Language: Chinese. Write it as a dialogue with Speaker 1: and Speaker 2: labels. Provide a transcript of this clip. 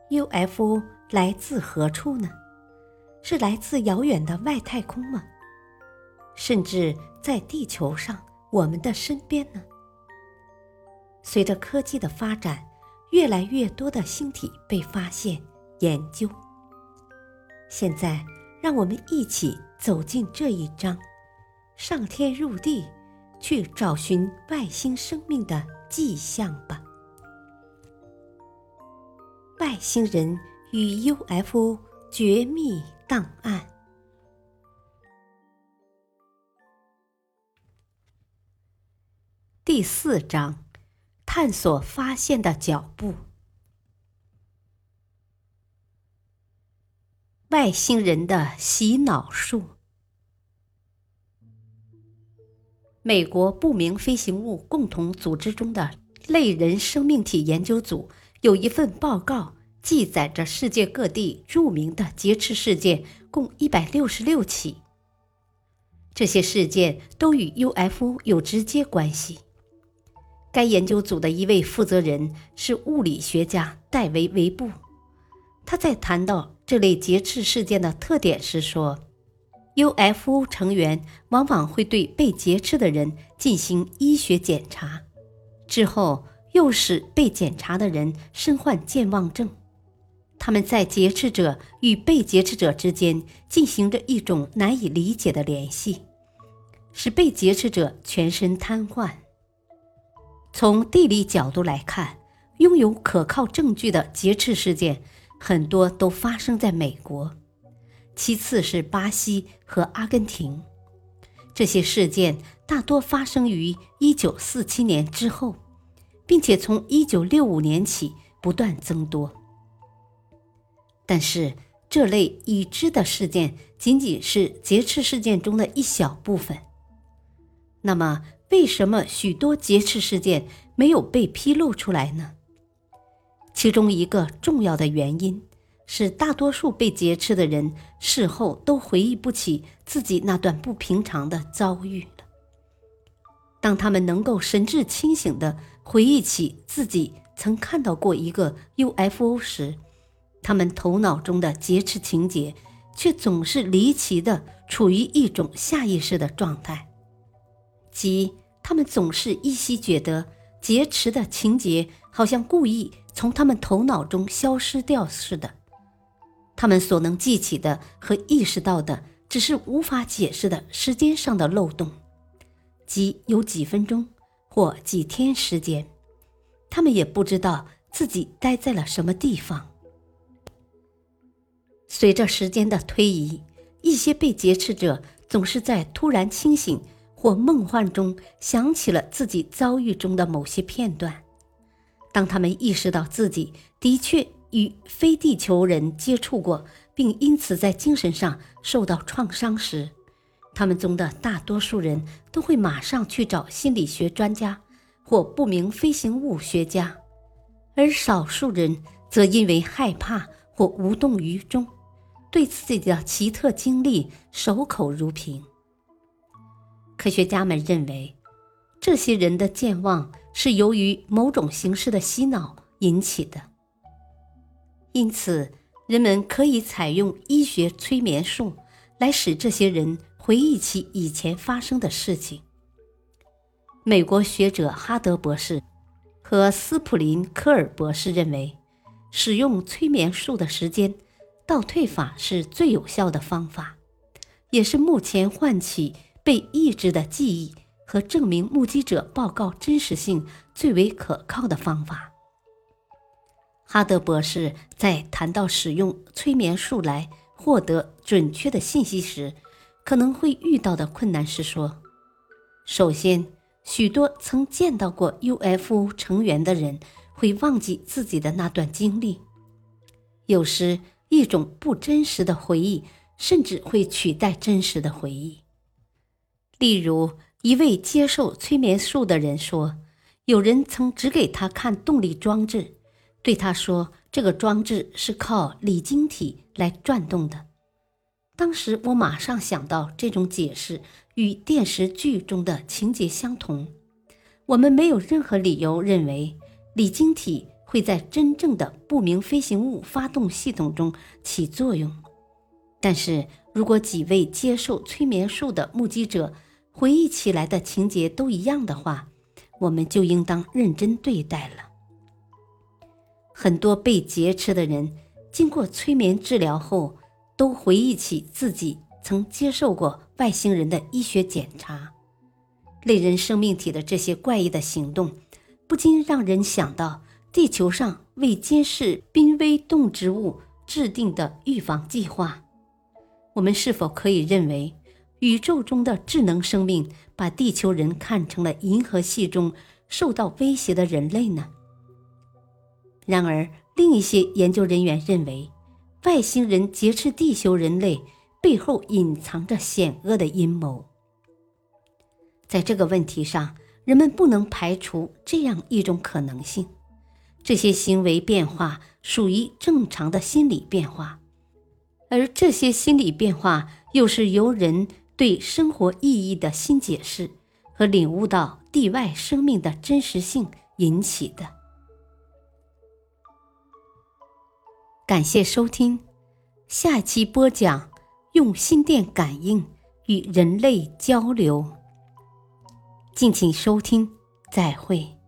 Speaker 1: UFO 来自何处呢？是来自遥远的外太空吗？甚至在地球上，我们的身边呢？随着科技的发展，越来越多的星体被发现、研究。现在，让我们一起走进这一章，上天入地，去找寻外星生命的迹象吧。外星人与 UFO 绝密档案。第4章，探索发现的脚步。外星人的洗脑术。美国不明飞行物共同组织中的类人生命体研究组有一份报告，记载着世界各地著名的劫持事件共166起。这些事件都与 UFO 有直接关系。该研究组的一位负责人是物理学家戴维·维布。他在谈到这类劫持事件的特点时说， UFO 成员往往会对被劫持的人进行医学检查，之后诱使被检查的人身患健忘症。他们在劫持者与被劫持者之间进行着一种难以理解的联系，使被劫持者全身瘫痪。从地理角度来看，拥有可靠证据的劫持事件很多都发生在美国，其次是巴西和阿根廷。这些事件大多发生于1947年之后，并且从1965年起不断增多。但是，这类已知的事件仅仅是劫持事件中的一小部分。那么，为什么许多劫持事件没有被披露出来呢？其中一个重要的原因是，大多数被劫持的人事后都回忆不起自己那段不平常的遭遇了。当他们能够神志清醒地回忆起自己曾看到过一个 UFO 时，他们头脑中的劫持情节却总是离奇地处于一种下意识的状态，即他们总是依稀觉得劫持的情节好像故意从他们头脑中消失掉似的。他们所能记起的和意识到的只是无法解释的时间上的漏洞，即有几分钟或几天时间，他们也不知道自己待在了什么地方。随着时间的推移，一些被劫持者总是在突然清醒或梦幻中想起了自己遭遇中的某些片段。当他们意识到自己的确与非地球人接触过，并因此在精神上受到创伤时，他们中的大多数人都会马上去找心理学专家或不明飞行物学家，而少数人则因为害怕或无动于衷，对自己的奇特经历守口如瓶。科学家们认为，这些人的健忘是由于某种形式的洗脑引起的。因此，人们可以采用医学催眠术来使这些人回忆起以前发生的事情。美国学者哈德博士和斯普林科尔博士认为，使用催眠术的时间倒退法是最有效的方法，也是目前唤起被抑制的记忆和证明目击者报告真实性最为可靠的方法。哈德博士在谈到使用催眠术来获得准确的信息时，可能会遇到的困难是说，首先，许多曾见到过 UFO 成员的人会忘记自己的那段经历。有时，一种不真实的回忆甚至会取代真实的回忆。例如，一位接受催眠术的人说，有人曾指给他看动力装置，对他说这个装置是靠锂晶体来转动的。当时我马上想到，这种解释与电视剧中的情节相同。我们没有任何理由认为锂晶体会在真正的不明飞行物发动系统中起作用。但是如果几位接受催眠术的目击者回忆起来的情节都一样的话，我们就应当认真对待了。很多被劫持的人经过催眠治疗后，都回忆起自己曾接受过外星人的医学检查。类人生命体的这些怪异的行动，不禁让人想到地球上为监视濒危动植物制定的预防计划。我们是否可以认为，宇宙中的智能生命把地球人看成了银河系中受到威胁的人类呢？然而，另一些研究人员认为，外星人劫持地球人类背后隐藏着险恶的阴谋。在这个问题上，人们不能排除这样一种可能性：这些行为变化属于正常的心理变化，而这些心理变化又是由人对生活意义的新解释和领悟到地外生命的真实性引起的。感谢收听，下期播讲用心电感应与人类交流。敬请收听，再会。